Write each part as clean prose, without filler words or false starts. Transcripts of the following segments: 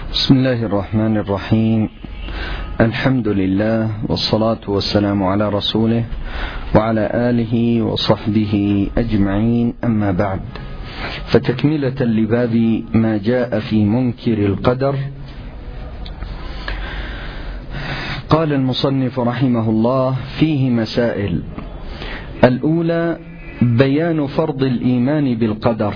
بسم الله الرحمن الرحيم. الحمد لله والصلاة والسلام على رسوله وعلى آله وصحبه أجمعين، أما بعد، فتكملة لباب ما جاء في منكر القدر، قال المصنف رحمه الله: فيه مسائل. الأولى بيان فرض الإيمان بالقدر،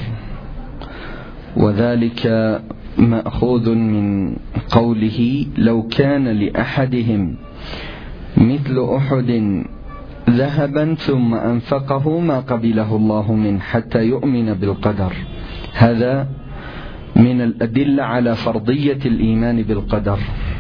وذلك مأخوذ من قوله: لو كان لأحدهم مثل أحد ذهبا ثم أنفقه ما قبله الله منه حتى يؤمن بالقدر. هذا من الأدلة على فرضية الإيمان بالقدر.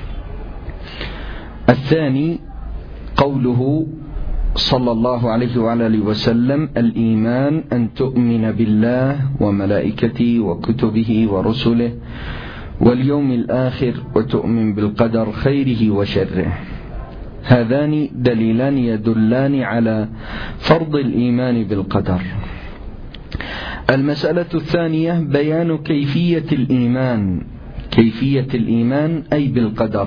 الثاني قوله صلى الله عليه وعلى آله وسلم: الإيمان أن تؤمن بالله وملائكته وكتبه ورسله واليوم الآخر وتؤمن بالقدر خيره وشره. هذان دليلان يدلان على فرض الإيمان بالقدر. المسألة الثانية بيان كيفية الإيمان، كيفية الإيمان أي بالقدر،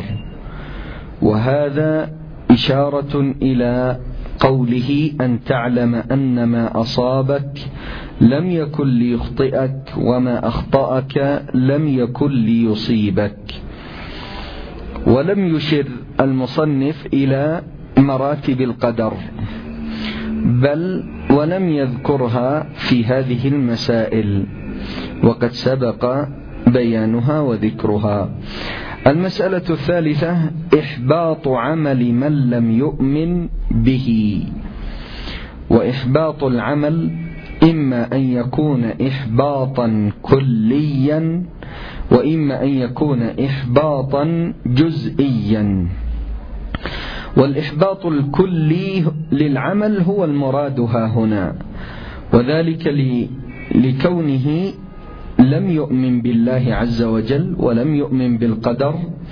وهذا إشارة إلى قوله: أن تعلم أن ما أصابك لم يكن ليخطئك وما أخطأك لم يكن ليصيبك. ولم يشر المصنف إلى مراتب القدر، بل ولم يذكرها في هذه المسائل، وقد سبق بيانها وذكرها. المسألة الثالثة إحباط عمل من لم يؤمن به. وإحباط العمل إما أن يكون إحباطا كليا، وإما أن يكون إحباطا جزئيا. والإحباط الكلي للعمل هو المراد هنا، وذلك لكونه لم يؤمن بالله عز وجل ولم يؤمن بالقدر،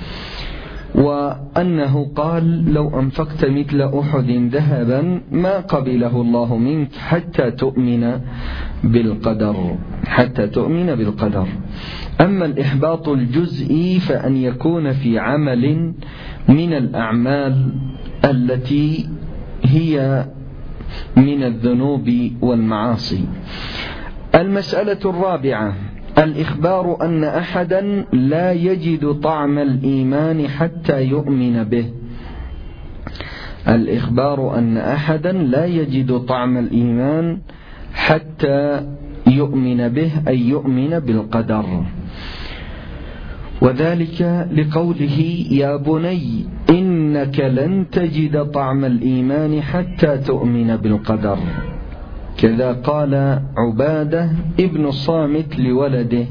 وأنه قال: لو أنفقت مثل أحد ذهبا ما قبله الله منك حتى تؤمن بالقدر، حتى تؤمن بالقدر. أما الإحباط الجزئي فأن يكون في عمل من الأعمال التي هي من الذنوب والمعاصي. المسألة الرابعة الإخبار أن أحدا لا يجد طعم الإيمان حتى يؤمن به. الإخبار أن أحدا لا يجد طعم الإيمان حتى يؤمن به، أي يؤمن بالقدر. وذلك لقوله: يا بني إنك لن تجد طعم الإيمان حتى تؤمن بالقدر. كذا قال عبادة ابن الصامت لولده.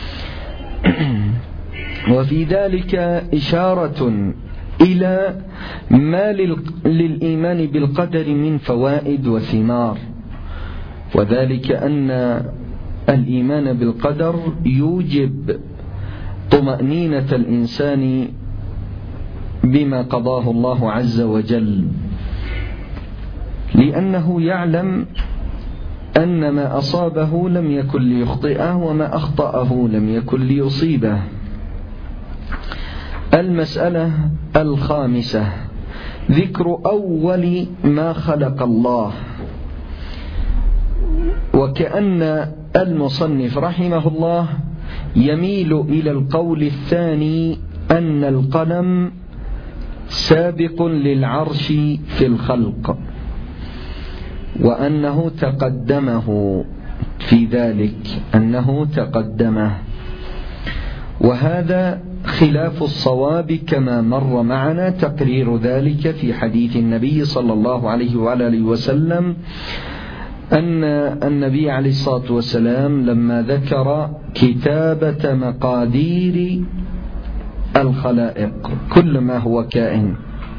وفي ذلك إشارة إلى ما للإيمان بالقدر من فوائد وثمار، وذلك أن الإيمان بالقدر يوجب طمأنينة الإنسان بما قضاه الله عز وجل، لأنه يعلم أن ما أصابه لم يكن ليخطئه وما أخطأه لم يكن ليصيبه. المسألة الخامسة ذكر أول ما خلق الله. وكأن المصنف رحمه الله يميل إلى القول الثاني، أن القلم سابق للعرش في الخلق، وأنه تقدمه في ذلك، أنه تقدمه. وهذا خلاف الصواب كما مر معنا تقرير ذلك في حديث النبي صلى الله عليه وعلى آله وسلم، أن النبي عليه الصلاة والسلام لما ذكر كتابة مقادير الخلائق كل ما هو كائن،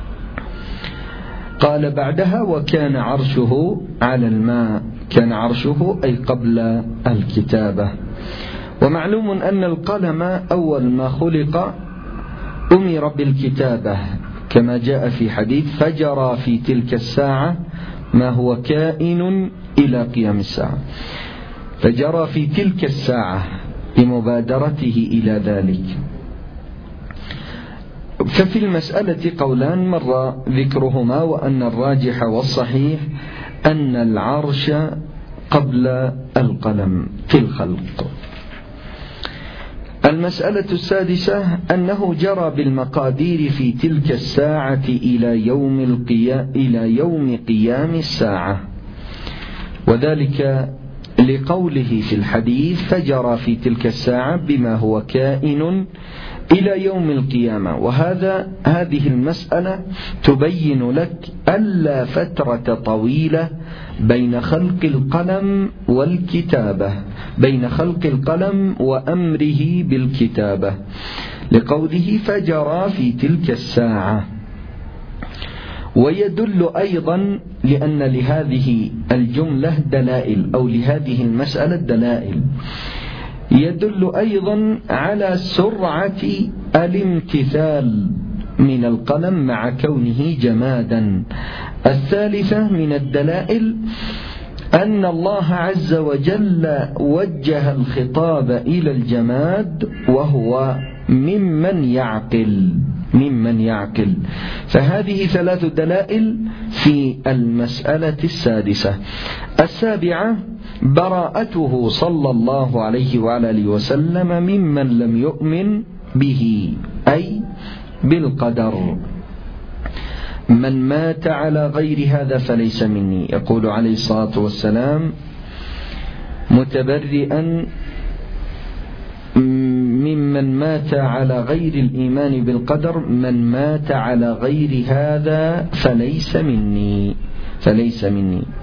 قال بعدها: وكان عرشه على الماء. كان عرشه أي قبل الكتابة. ومعلوم أن القلم أول ما خلق أمر بالكتابة، كما جاء في حديث: فجرى في تلك الساعة ما هو كائن إلى قيام الساعة. فجرى في تلك الساعة بمبادرته إلى ذلك. ففي المسألة قولان مر ذكرهما، وأن الراجح والصحيح أن العرش قبل القلم في الخلق. المسألة السادسة أنه جرى بالمقادير في تلك الساعة إلى يوم قيام الساعة، وذلك لقوله في الحديث: فجرى في تلك الساعة بما هو كائن إلى يوم القيامة. هذه المسألة تبين لك ألا فترة طويلة بين خلق القلم والكتابة، بين خلق القلم وأمره بالكتابة، لقوله: فجرى في تلك الساعة. ويدل أيضا لأن لهذه الجملة دلائل، أو لهذه المسألة دلائل، يدل أيضا على سرعة الامتثال من القلم مع كونه جمادا. الثالثة من الدلائل أن الله عز وجل وجه الخطاب إلى الجماد وهو ممن يعقل. فهذه 3 دلائل في المسألة السادسة. السابعة: براءته صلى الله عليه وعلى آله وسلم ممن لم يؤمن به، أي بالقدر. من مات على غير هذا فليس مني، يقول عليه الصلاة والسلام متبرئا ممن مات على غير الإيمان بالقدر: من مات على غير هذا فليس مني.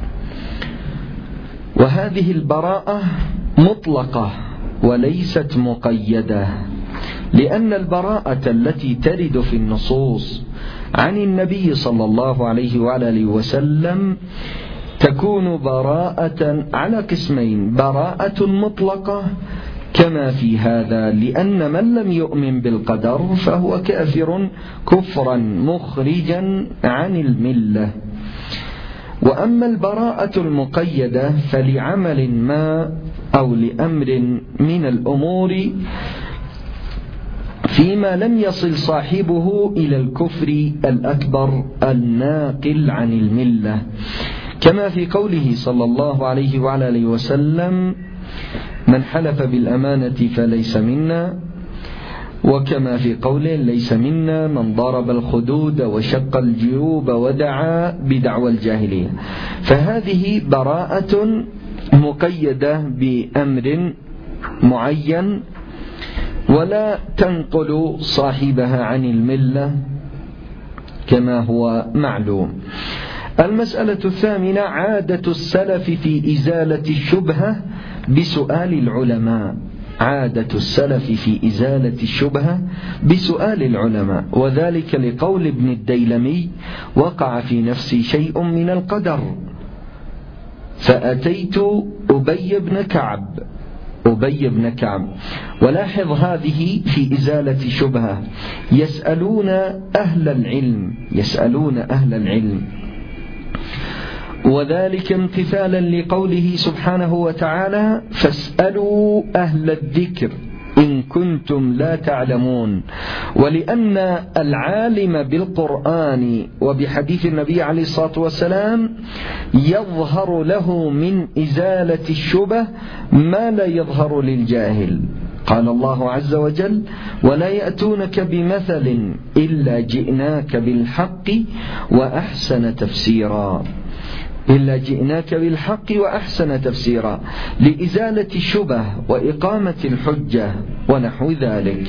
وهذه البراءة مطلقة وليست مقيدة، لأن البراءة التي ترد في النصوص عن النبي صلى الله عليه وعلى آله وسلم تكون براءة على قسمين: براءة مطلقة كما في هذا، لأن من لم يؤمن بالقدر فهو كافر كفرا مخرجا عن الملة. وأما البراءة المقيدة فلعمل ما أو لأمر من الأمور فيما لم يصل صاحبه إلى الكفر الأكبر الناقل عن الملة، كما في قوله صلى الله عليه وعلى آله وسلم: من حلف بالأمانة فليس منا، وكما في قوله: ليس منا من ضرب الخدود وشق الجيوب ودعا بدعوى الجاهلية. فهذه براءة مقيدة بأمر معين ولا تنقل صاحبها عن الملة كما هو معلوم. المسألة الثامنة: عادة السلف في إزالة الشبهة بسؤال العلماء. عادة السلف في إزالة الشبهة بسؤال العلماء، وذلك لقول ابن الديلمي: وقع في نفسي شيء من القدر فأتيت أبي بن كعب. ولاحظ هذه في إزالة شبهة: يسألون أهل العلم، وذلك امتثالا لقوله سبحانه وتعالى: فاسألوا أهل الذكر إن كنتم لا تعلمون. ولأن العالم بالقرآن وبحديث النبي عليه الصلاة والسلام يظهر له من إزالة الشبه ما لا يظهر للجاهل. قال الله عز وجل: ولا يأتونك بمثل إلا جئناك بالحق وأحسن تفسيرا، لإزالة الشبه وإقامة الحجة ونحو ذلك.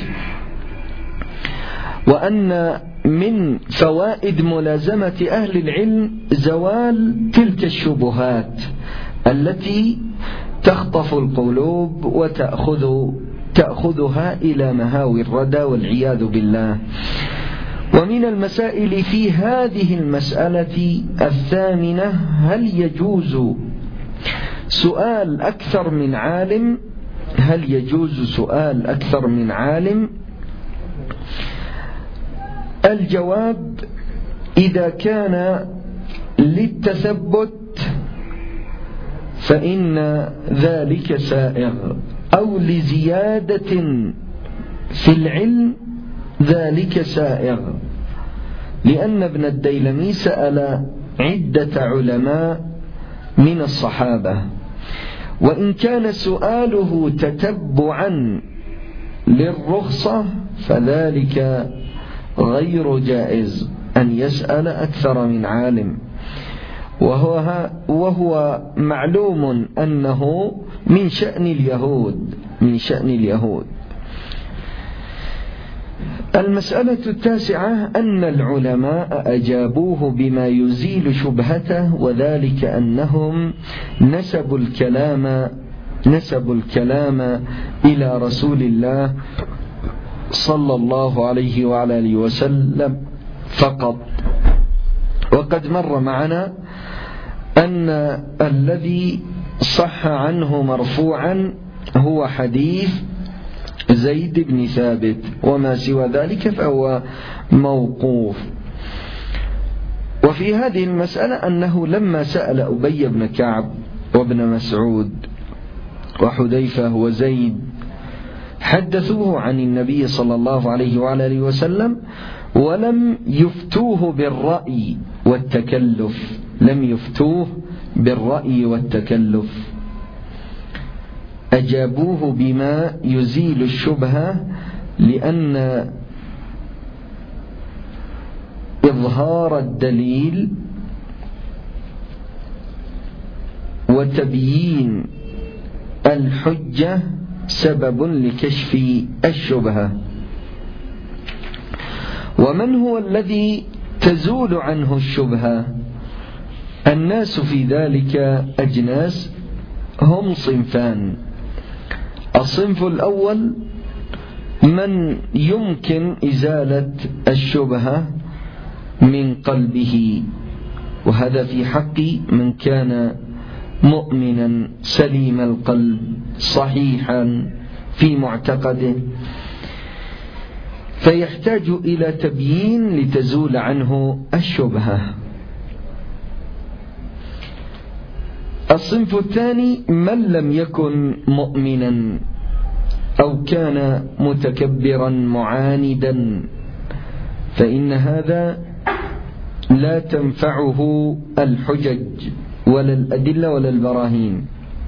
وأن من فوائد ملازمة أهل العلم زوال تلك الشبهات التي تخطف القلوب وتأخذها إلى مهاوي الردى والعياذ بالله. ومن المسائل في هذه المسألة الثامنة: هل يجوز سؤال أكثر من عالم؟ الجواب: إذا كان للتثبت فإن ذلك سائغ، أو لزيادة في العلم ذلك سائغ، لأن ابن الديلمي سأل عدة علماء من الصحابة، وإن كان سؤاله تتبعا للرخصة فذلك غير جائز أن يسأل أكثر من عالم، وهو معلوم أنه من شأن اليهود. المسألة التاسعة أن العلماء أجابوه بما يزيل شبهته، وذلك أنهم نسبوا الكلام إلى رسول الله صلى الله عليه وعلى آله وسلم فقط. وقد مر معنا أن الذي صح عنه مرفوعا هو حديث زيد بن ثابت، وما سوى ذلك فهو موقوف. وفي هذه المسألة أنه لما سأل أبي بن كعب وابن مسعود وحذيفة وزيد حدثوه عن النبي صلى الله عليه وعلى آله وسلم، ولم يفتوه بالرأي والتكلف، أجابوه بما يزيل الشبهة، لأن إظهار الدليل وتبيين الحجة سبب لكشف الشبهة. ومن هو الذي تزول عنه الشبهة؟ الناس في ذلك أجناس، هم صنفان. الصنف الأول من يمكن إزالة الشبهة من قلبه، وهذا في حق من كان مؤمنا سليم القلب صحيحا في معتقده، فيحتاج إلى تبيين لتزول عنه الشبهة. الصنف الثاني من لم يكن مؤمنا أو كان متكبرا معاندا، فإن هذا لا تنفعه الحجج ولا الأدلة ولا البراهين،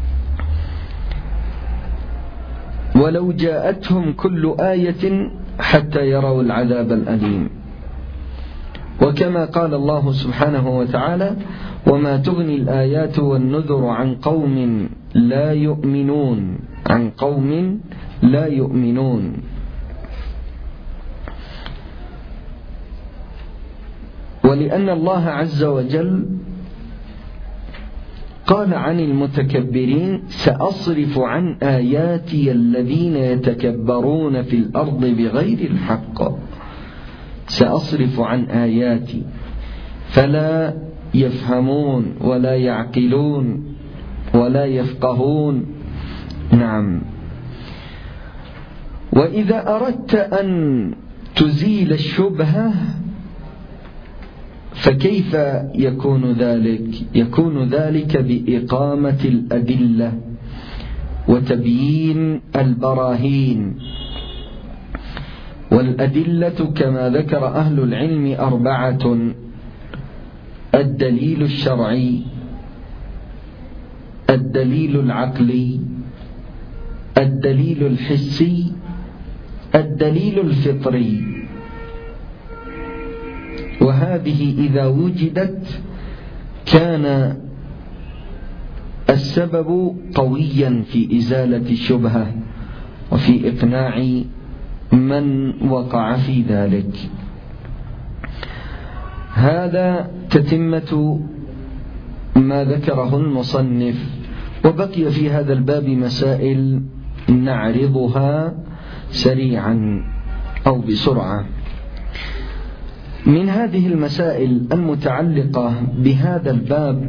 ولو جاءتهم كل آية حتى يروا العذاب الأليم. وكما قال الله سبحانه وتعالى: وما تغني الآيات والنذر عن قوم لا يؤمنون. ولأن الله عز وجل قال عن المتكبرين: سأصرف عن آياتي الذين يتكبرون في الأرض بغير الحق. سأصرف عن آياتي، فلا يفهمون ولا يعقلون ولا يفقهون. نعم. وإذا أردت أن تزيل الشبهة فكيف يكون ذلك؟ يكون ذلك بإقامة الأدلة وتبيين البراهين. والأدلة كما ذكر أهل العلم 4: الدليل الشرعي، الدليل العقلي، الدليل الحسي، الدليل الفطري. وهذه إذا وجدت كان السبب قويا في إزالة الشبهة وفي إقناع من وقع في ذلك. هذا تتمة ما ذكره المصنف. وبقي في هذا الباب مسائل نعرضها سريعا أو بسرعة. من هذه المسائل المتعلقة بهذا الباب: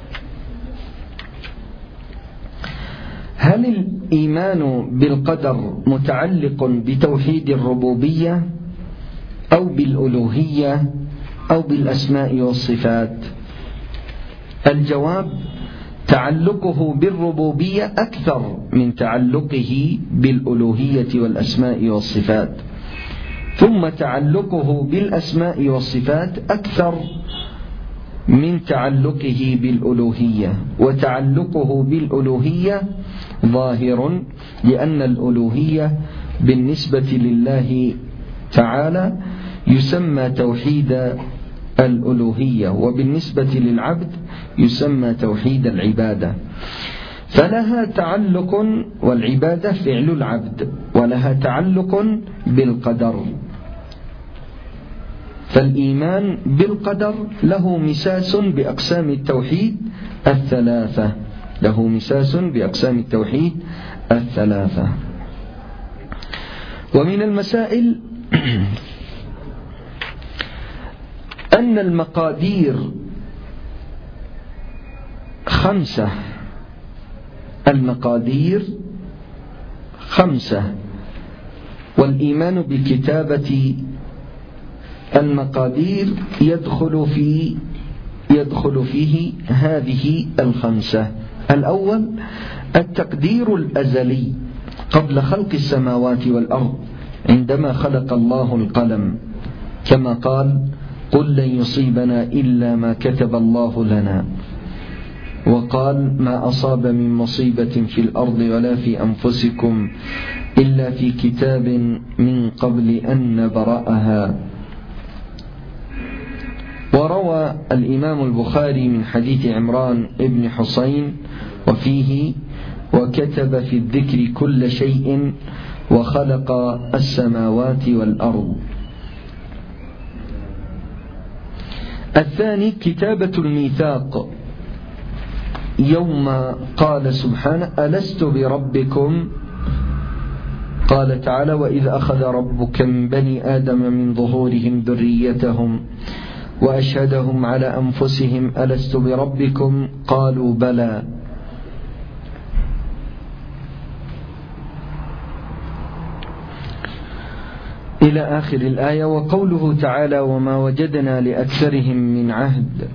هل الإيمان بالقدر متعلق بتوحيد الربوبية أو بالألوهية أو بالأسماء والصفات؟ الجواب: تعلقه بالربوبية أكثر من تعلقه بالألوهية والأسماء والصفات، ثم تعلقه بالأسماء والصفات أكثر من تعلقه بالألوهية، وتعلقه بالألوهية ظاهر، لأن الألوهية بالنسبة لله تعالى يسمى توحيد الألوهية، وبالنسبة للعبد يسمى توحيد العبادة، فلها تعلق، والعبادة فعل العبد، ولها تعلق بالقدر. فالإيمان بالقدر له مساس بأقسام التوحيد الثلاثة، له مساس بأقسام التوحيد الثلاثة. ومن المسائل أن المقادير 5، المقادير 5، والإيمان بكتابة المقادير يدخل فيه هذه 5. الأول التقدير الأزلي قبل خلق السماوات والأرض، عندما خلق الله القلم، كما قال: قل لن يصيبنا إلا ما كتب الله لنا، وقال: ما أصاب من مصيبة في الأرض ولا في أنفسكم إلا في كتاب من قبل أن نبرأها. وروى الإمام البخاري من حديث عمران بن حسين وفيه: وكتب في الذكر كل شيء وخلق السماوات والأرض. الثاني كتابة الميثاق، يوم قال سبحانه: ألست بربكم؟ قال تعالى: وإذ أخذ ربك من بني آدم من ظهورهم ذريتهم وأشهدهم على أنفسهم ألست بربكم؟ قالوا بلى. إلى آخر الآية. وقوله تعالى: وما وجدنا لأكثرهم من عهد.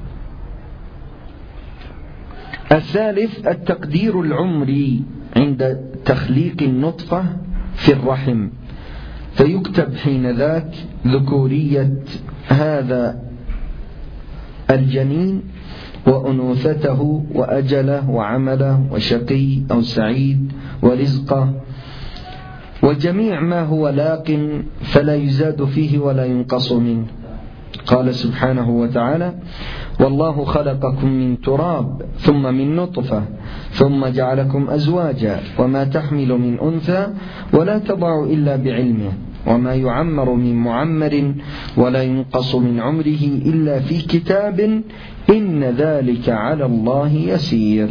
الثالث التقدير العمري عند تخليق النطفة في الرحم، فيكتب حين ذاك ذكورية هذا الجنين وأنوثته وأجله وعمله وشقي أو سعيد ورزقه وجميع ما هو لاق، فلا يزاد فيه ولا ينقص منه. قال سبحانه وتعالى: والله خلقكم من تراب ثم من نطفة ثم جعلكم أزواجا وما تحمل من أنثى ولا تضع إلا بعلمه وما يعمر من معمر ولا ينقص من عمره إلا في كتاب إن ذلك على الله يسير.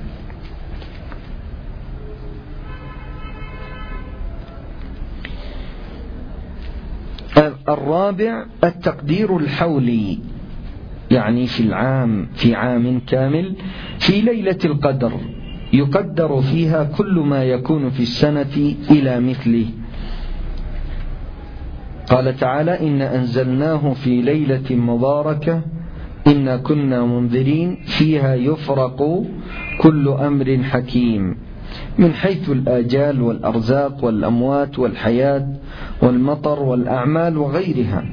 الرابع التقدير الحولي، يعني في عام كامل في ليلة القدر يقدر فيها كل ما يكون في السنة إلى مثله. قال تعالى: إن أنزلناه في ليلة مباركة إنا كنا منذرين فيها يفرق كل أمر حكيم، من حيث الآجال والأرزاق والأموات والحياة والمطر والأعمال وغيرها.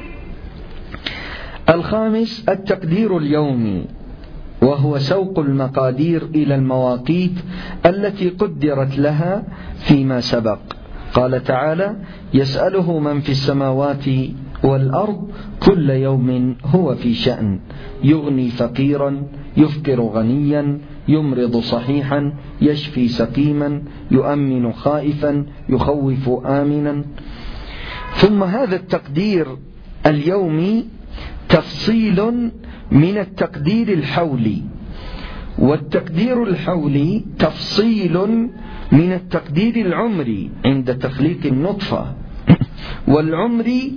الخامس التقدير اليومي، وهو سوق المقادير إلى المواقيت التي قدرت لها فيما سبق. قال تعالى: يسأله من في السماوات والأرض كل يوم هو في شأن، يغني فقيرا يفقر غنيا، يمرض صحيحا يشفي سقيما، يؤمن خائفا يخوف آمنا. ثم هذا التقدير اليومي تفصيل من التقدير الحولي، والتقدير الحولي تفصيل من التقدير العمري عند تخليق النطفة، والعمري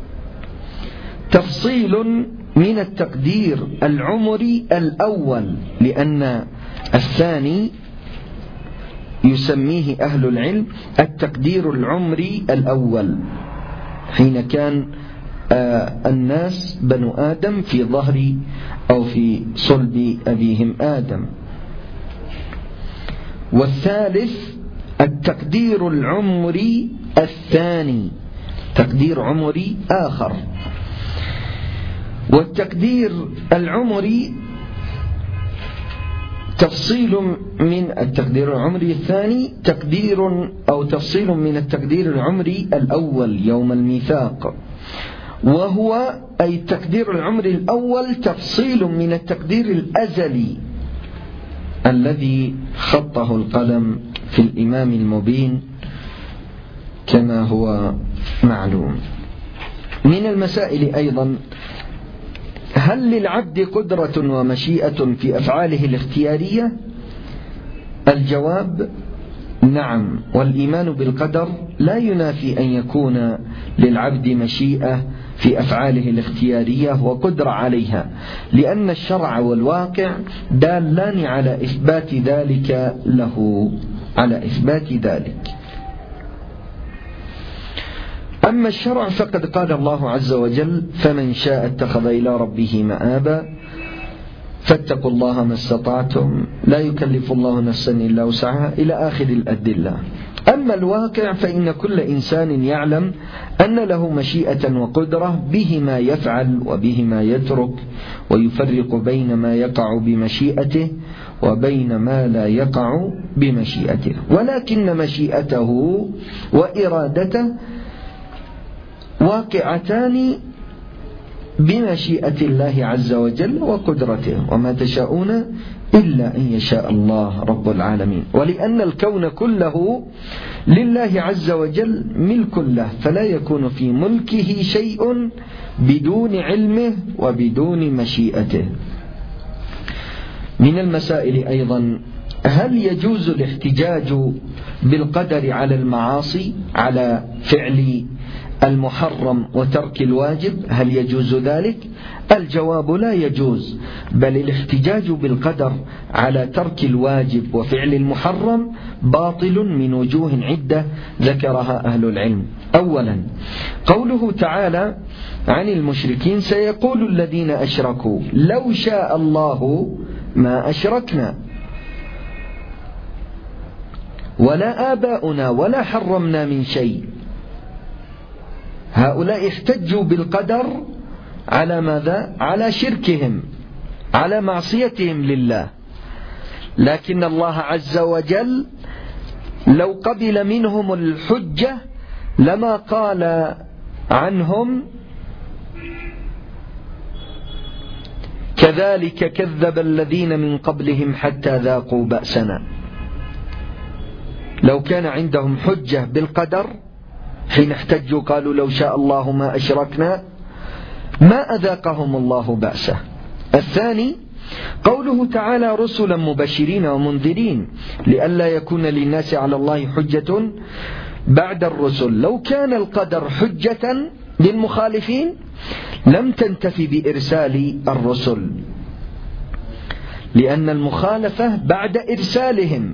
تفصيل من التقدير العمري الأول، لأن الثاني يسميه أهل العلم التقدير العمري الأول، حين كان الناس بنو آدم في ظهر أو في صلب أبيهم آدم. والثالث التقدير العمري الثاني، تقدير عمري آخر. والتقدير العمري تفصيل من التقدير العمري الثاني، تقدير أو تفصيل من التقدير العمري الأول يوم الميثاق، وهو أي التقدير العمري الأول تفصيل من التقدير الأزلي الذي خطه القلم في الإمام المبين كما هو معلوم. من المسائل أيضا: هل للعبد قدرة ومشيئة في أفعاله الاختيارية؟ الجواب: نعم. والإيمان بالقدر لا ينافي أن يكون للعبد مشيئة في أفعاله الاختيارية وقدرة عليها، لأن الشرع والواقع دالان على إثبات ذلك له، على إثبات ذلك. أما الشرع فقد قال الله عز وجل: فمن شاء اتخذ إلى ربه مآبا، فاتقوا الله ما استطعتم، لا يكلف الله نفسا إلا وسعها، إلى آخر الأدلة. أما الواقع فإن كل إنسان يعلم أن له مشيئة وقدرة به ما يفعل وبه ما يترك، ويفرق بين ما يقع بمشيئته وبين ما لا يقع بمشيئته، ولكن مشيئته وإرادته واقعتان بمشيئة الله عز وجل وقدرته، وما تشاءون إلا أن يشاء الله رب العالمين. ولأن الكون كله لله عز وجل ملك له، فلا يكون في ملكه شيء بدون علمه وبدون مشيئته. من المسائل أيضا: هل يجوز الاحتجاج بالقدر على المعاصي، على فعل المحرم وترك الواجب؟ هل يجوز ذلك؟ الجواب: لا يجوز، بل الاحتجاج بالقدر على ترك الواجب وفعل المحرم باطل من وجوه عدة ذكرها أهل العلم. أولا، قوله تعالى عن المشركين: سيقول الذين أشركوا لو شاء الله ما أشركنا ولا آباؤنا ولا حرمنا من شيء. هؤلاء احتجوا بالقدر على ماذا؟ على شركهم، على معصيتهم لله. لكن الله عز وجل لو قبل منهم الحجة لما قال عنهم: كذلك كذب الذين من قبلهم حتى ذاقوا بأسنا. لو كان عندهم حجة بالقدر حين احتجوا قالوا لو شاء الله ما أشركنا، ما أذاقهم الله بأسه. الثاني، قوله تعالى: رسلا مبشرين ومنذرين لئلا يكون للناس على الله حجة بعد الرسل. لو كان القدر حجة للمخالفين لم تنتفي بإرسال الرسل، لأن المخالفة بعد إرسالهم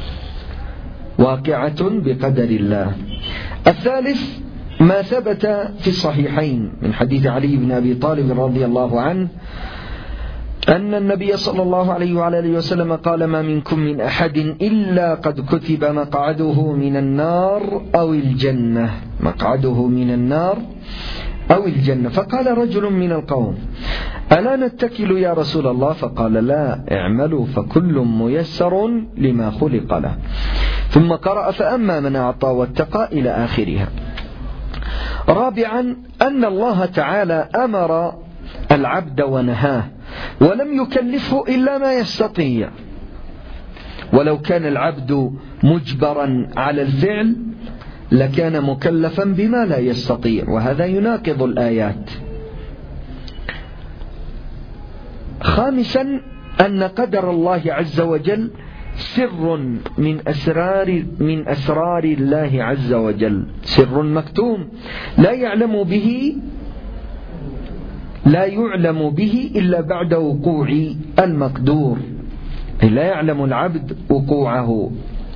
واقعة بقدر الله. الثالث، ما ثبت في الصحيحين من حديث علي بن أبي طالب رضي الله عنه أن النبي صلى الله عليه وعلى آله وسلم قال: ما منكم من أحد إلا قد كتب مقعده من النار أو الجنة، مقعده من النار أو الجنة. فقال رجل من القوم: ألا نتكل يا رسول الله؟ فقال: لا، اعملوا فكل ميسر لما خلق له. ثم قرأ: فأما من أعطى واتقى إلى آخرها. رابعا، أن الله تعالى أمر العبد ونهاه ولم يكلفه إلا ما يستطيع، ولو كان العبد مجبرا على الفعل لكان مكلفا بما لا يستطيع، وهذا يناقض الآيات. خامسا، أن قدر الله عز وجل سر من أسرار الله عز وجل، سر مكتوم لا يعلم به إلا بعد وقوع المقدور، لا يعلم العبد وقوعه.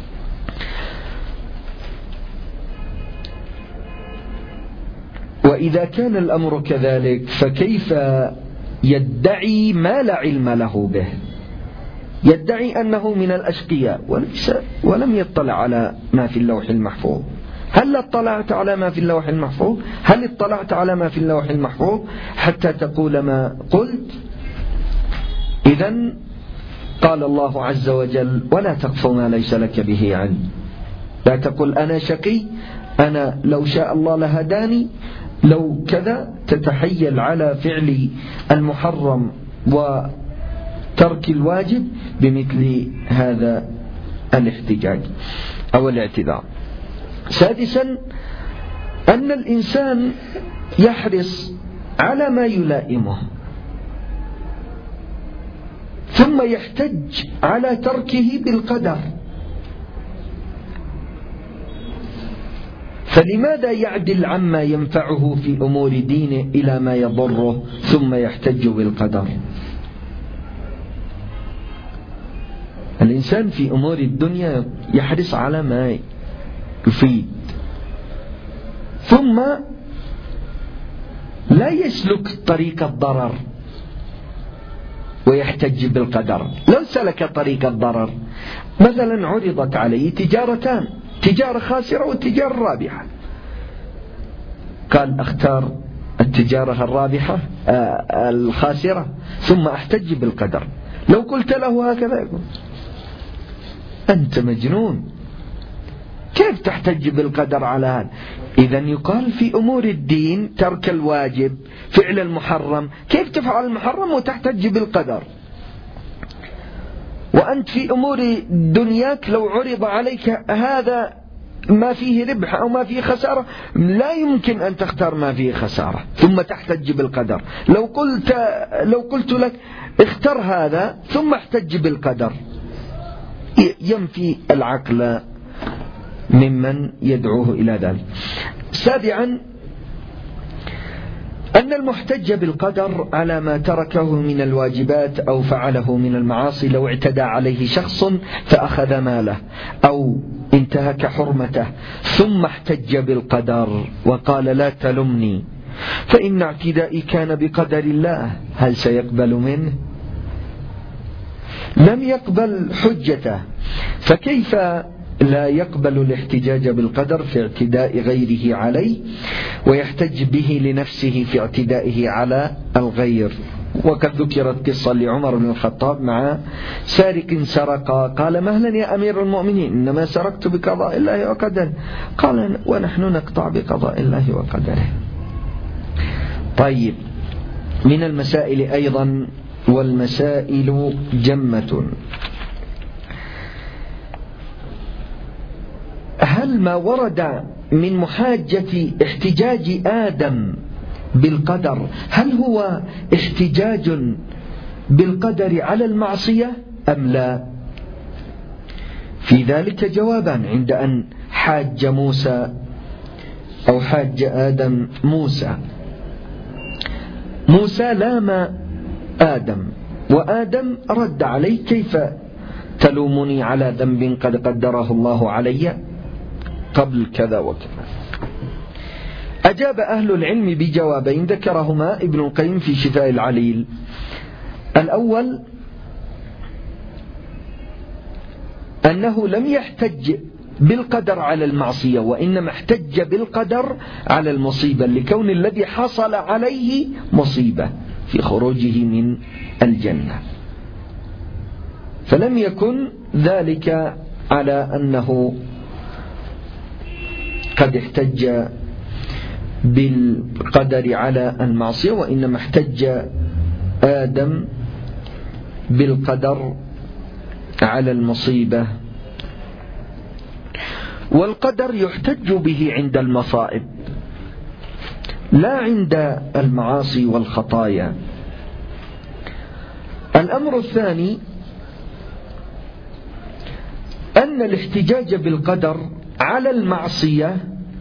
وإذا كان الأمر كذلك فكيف يدعي ما لا علم له به؟ يدعي أنه من الأشقياء ولم يطلع على ما في اللوح المحفوظ، هل اطلعت على ما في اللوح المحفوظ؟ هل اطلعت على ما في اللوح المحفوظ حتى تقول ما قلت؟ إذن قال الله عز وجل: ولا تقف ما ليس لك به علم. لا تقل أنا شقي، أنا لو شاء الله لهداني، لو كذا، تتحيل على فعل المحرم وترك الواجب بمثل هذا الاحتجاج أو الاعتذار. سادسا أن الإنسان يحرص على ما يلائمه ثم يحتج على تركه بالقدر. فلماذا يعدل عما ينفعه في أمور دينه إلى ما يضره ثم يحتج بالقدر؟ الإنسان في أمور الدنيا يحرص على ما يفيد، ثم لا يسلك طريق الضرر ويحتج بالقدر. لو سلك طريق الضرر، مثلا عرضت عليه تجارتان، تجارة خاسرة وتجارة رابحة، قال: أختار التجارة الرابحة الخاسرة ثم أحتج بالقدر. لو قلت له هكذا يقول: أنت مجنون، كيف تحتج بالقدر على هذا؟ إذن يقال في أمور الدين ترك الواجب، فعل المحرم، كيف تفعل المحرم وتحتج بالقدر؟ وأنت في أمور دنياك لو عرض عليك هذا ما فيه ربح أو ما فيه خسارة، لا يمكن أن تختار ما فيه خسارة ثم تحتج بالقدر. لو قلت لك اختر هذا ثم احتج بالقدر، ينفي العقل ممن يدعوه إلى ذلك. سابعا أن المحتج بالقدر على ما تركه من الواجبات أو فعله من المعاصي، لو اعتدى عليه شخص فأخذ ماله أو انتهك حرمته ثم احتج بالقدر وقال: لا تلمني فإن اعتدائي كان بقدر الله، هل سيقبل منه؟ لم يقبل حجته، فكيف لا يقبل الاحتجاج بالقدر في اعتداء غيره عليه ويحتج به لنفسه في اعتدائه على الغير؟ وقد ذكرت قصة لعمر بن الخطاب مع سارق سرق، قال: مهلا يا أمير المؤمنين، إنما سرقت بقضاء الله وقدره. قال: ونحن نقطع بقضاء الله وقدره. طيب، من المسائل أيضا، والمسائل جمة، هل ما ورد من محاجة احتجاج آدم بالقدر هل هو احتجاج بالقدر على المعصية أم لا؟ في ذلك جوابان عند أن حاج موسى أو حاج آدم موسى لام آدم، وآدم رد عليه: كيف تلومني على ذنب قد قدره الله علي قبل كذا وكذا؟ أجاب أهل العلم بجوابين ذكرهما ابن القيم في شفاء العليل. الأول أنه لم يحتج بالقدر على المعصية، وإنما احتج بالقدر على المصيبة، لكون الذي حصل عليه مصيبة في خروجه من الجنة، فلم يكن ذلك على أنه قد احتج بالقدر على المعصية، وإنما احتج آدم بالقدر على المصيبة. والقدر يحتج به عند المصائب لا عند المعاصي والخطايا. الأمر الثاني أن الاحتجاج بالقدر على المعصية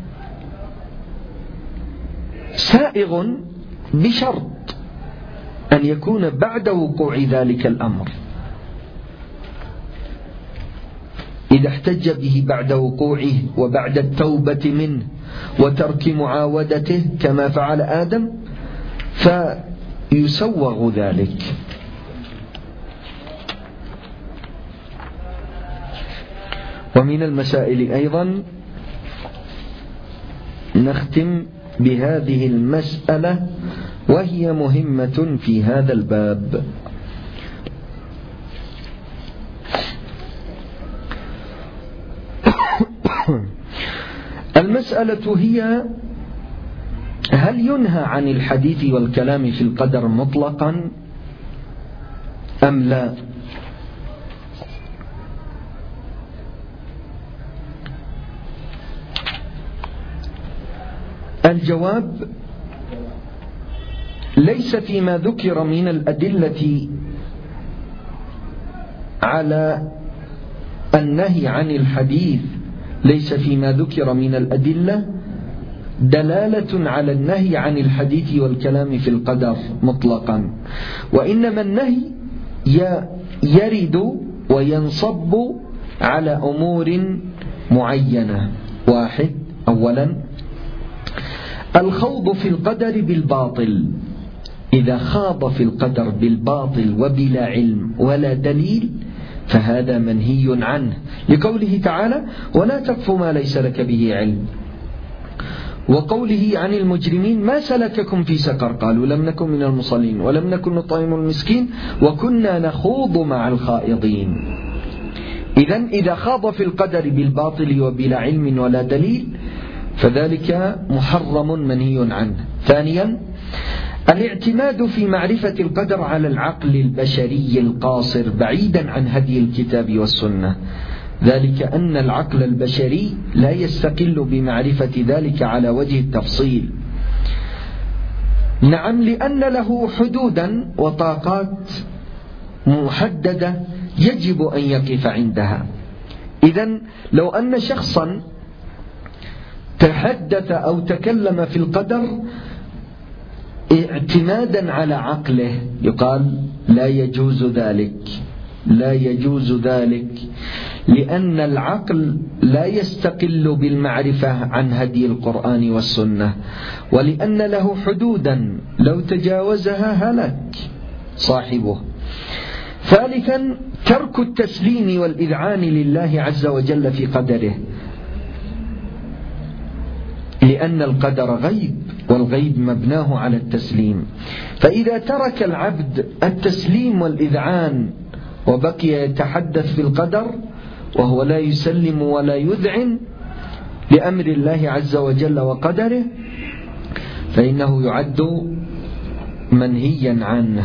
سائغ بشرط أن يكون بعد وقوع ذلك الأمر. إذا احتج به بعد وقوعه وبعد التوبة منه وترك معاودته كما فعل آدم فيسوغ ذلك. ومن المسائل أيضا نختم بهذه المسألة وهي مهمة في هذا الباب. المسألة هي: هل ينهى عن الحديث والكلام في القدر مطلقا أم لا؟ الجواب: ليس فيما ذكر من الأدلة على النهي عن الحديث، ليس فيما ذكر من الأدلة دلالة على النهي عن الحديث والكلام في القدر مطلقا، وإنما النهي يرد وينصب على أمور معينة. واحد: أولا الخوض في القدر بالباطل. إذا خاض في القدر بالباطل وبلا علم ولا دليل فهذا منهي عنه، لقوله تعالى: ولا تقف ما ليس لك به علم، وقوله عن المجرمين: ما سلككم في سقر؟ قالوا لم نكن من المصلين ولم نكن نطعم المسكين وكنا نخوض مع الخائضين. إذن إذا خاض في القدر بالباطل وبلا علم ولا دليل فذلك محرم منهي عنه. ثانيا الاعتماد في معرفة القدر على العقل البشري القاصر بعيدا عن هدي الكتاب والسنة، ذلك أن العقل البشري لا يستقل بمعرفة ذلك على وجه التفصيل. نعم، لأن له حدودا وطاقات محددة يجب أن يقف عندها. إذن لو أن شخصا تحدث أو تكلم في القدر اعتمادا على عقله يقال لا يجوز ذلك، لا يجوز ذلك، لأن العقل لا يستقل بالمعرفة عن هدي القرآن والسنة، ولأن له حدودا لو تجاوزها هلك صاحبه. ثالثا ترك التسليم والإذعان لله عز وجل في قدره، لأن القدر غيب والغيب مبناه على التسليم، فإذا ترك العبد التسليم والإذعان وبقي يتحدث في القدر وهو لا يسلم ولا يذعن لأمر الله عز وجل وقدره فإنه يعد منهيا عنه.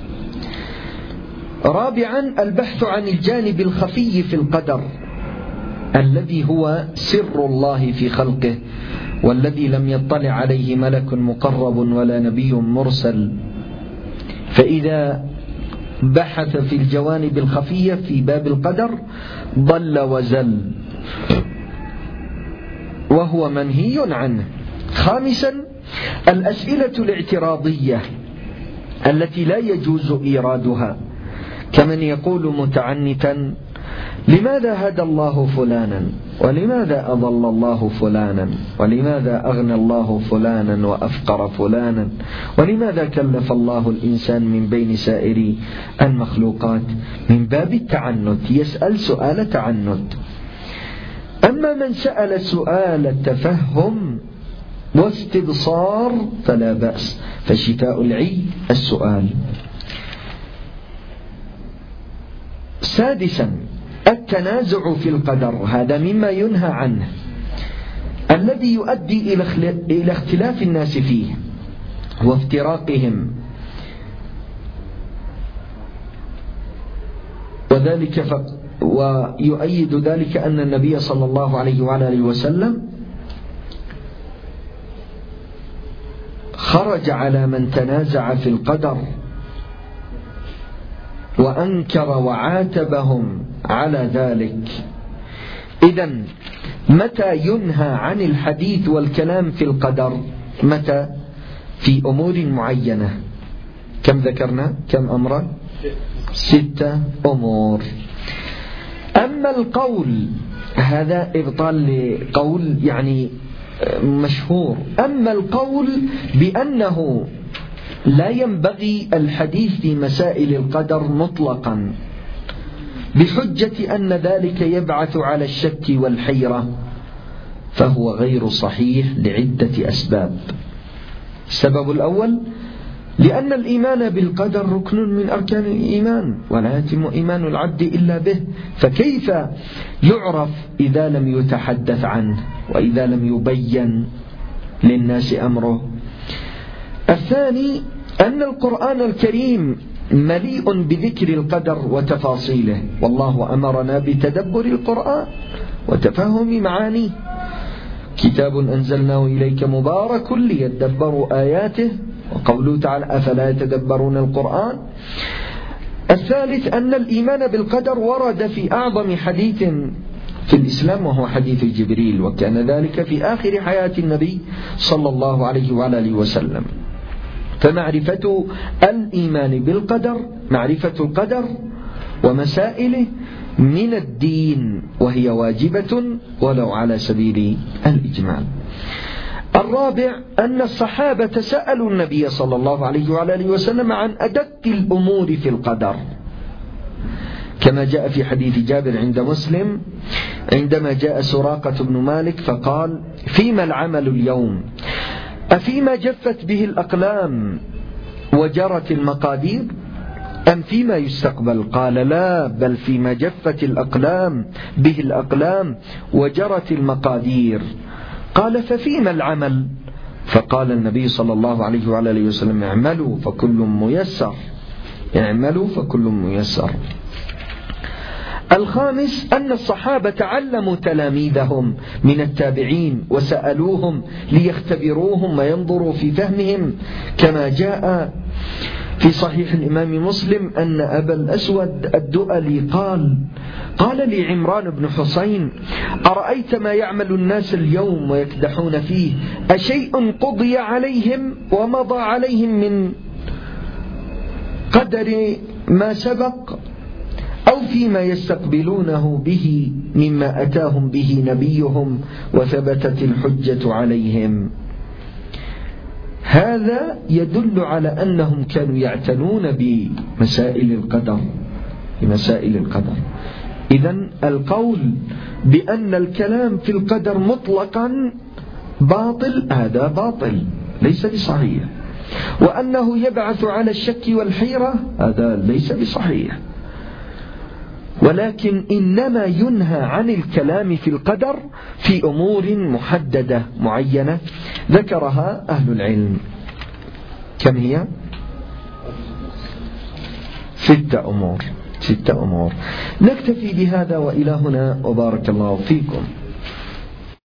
رابعا البحث عن الجانب الخفي في القدر الذي هو سر الله في خلقه، والذي لم يطلع عليه ملك مقرب ولا نبي مرسل، فإذا بحث في الجوانب الخفية في باب القدر ضل وزل وهو منهي عنه. خامسا الأسئلة الاعتراضية التي لا يجوز إيرادها، كمن يقول متعنتا: لماذا هدى الله فلانا؟ ولماذا أضل الله فلانا؟ ولماذا أغنى الله فلانا وأفقر فلانا؟ ولماذا كلف الله الإنسان من بين سائر المخلوقات؟ من باب التعنت، يسأل سؤال تعنت. أما من سأل سؤال التفهم واستبصار فلا بأس، فشفاء العي السؤال. سادسا التنازع في القدر، هذا مما ينهى عنه، الذي يؤدي إلى اختلاف الناس فيه وافتراقهم، ويؤيد ذلك أن النبي صلى الله عليه وعلى آله وسلم خرج على من تنازع في القدر وأنكر وعاتبهم على ذلك. إذن متى ينهى عن الحديث والكلام في القدر؟ متى؟ في أمور معينة. كم ذكرنا؟ كم أمرا؟ 6 أمور. أما القول، هذا إبطال لقول يعني مشهور، أما القول بأنه لا ينبغي الحديث في مسائل القدر مطلقا بحجة أن ذلك يبعث على الشك والحيرة، فهو غير صحيح لعدة أسباب. السبب الأول لأن الإيمان بالقدر ركن من أركان الإيمان، ولا يتم إيمان العبد إلا به، فكيف يعرف إذا لم يتحدث عنه وإذا لم يبين للناس أمره؟ الثاني أن القرآن الكريم مليء بذكر القدر وتفاصيله، والله أمرنا بتدبر القرآن وتفهم معانيه. كتاب أنزلناه إليك مبارك ليدبروا آياته، وقوله تعالى أفلا يتدبرون القرآن. الثالث أن الإيمان بالقدر ورد في أعظم حديث في الإسلام وهو حديث جبريل، وكان ذلك في آخر حياة النبي صلى الله عليه وآله وسلم. فمعرفة الإيمان بالقدر معرفة القدر ومسائله من الدين، وهي واجبة ولو على سبيل الإجمال. الرابع أن الصحابة سألوا النبي صلى الله عليه وآله وسلم عن أدق الأمور في القدر، كما جاء في حديث جابر عند مسلم عندما جاء سراقة بن مالك فقال: فيما العمل اليوم؟ أفيما جفت به الأقلام وجرت المقادير أم فيما يستقبل؟ قال: لا، بل فيما جفت الأقلام به الأقلام وجرت المقادير. قال: ففيما العمل؟ فقال النبي صلى الله عليه وآله وسلم: اعملوا فكل ميسر، اعملوا فكل ميسر. الخامس أن الصحابة علموا تلاميذهم من التابعين وسألوهم ليختبروهم وينظروا في فهمهم، كما جاء في صحيح الإمام مسلم أن أبا الأسود الدؤلي قال لي عمران بن حسين: أرأيت ما يعمل الناس اليوم ويكدحون فيه، أشيء قضي عليهم ومضى عليهم من قدر ما سبق، أو فيما يستقبلونه به مما أتاهم به نبيهم وثبتت الحجة عليهم؟ هذا يدل على أنهم كانوا يعتنون بمسائل القدر. إذن القول بأن الكلام في القدر مطلقا باطل، هذا باطل ليس بصحيح، وأنه يبعث على الشك والحيرة، هذا ليس بصحيح، ولكن إنما ينهى عن الكلام في القدر في أمور محددة معينة ذكرها أهل العلم. كم هي؟ 6 أمور. نكتفي بهذا وإلى هنا، وبارك الله فيكم.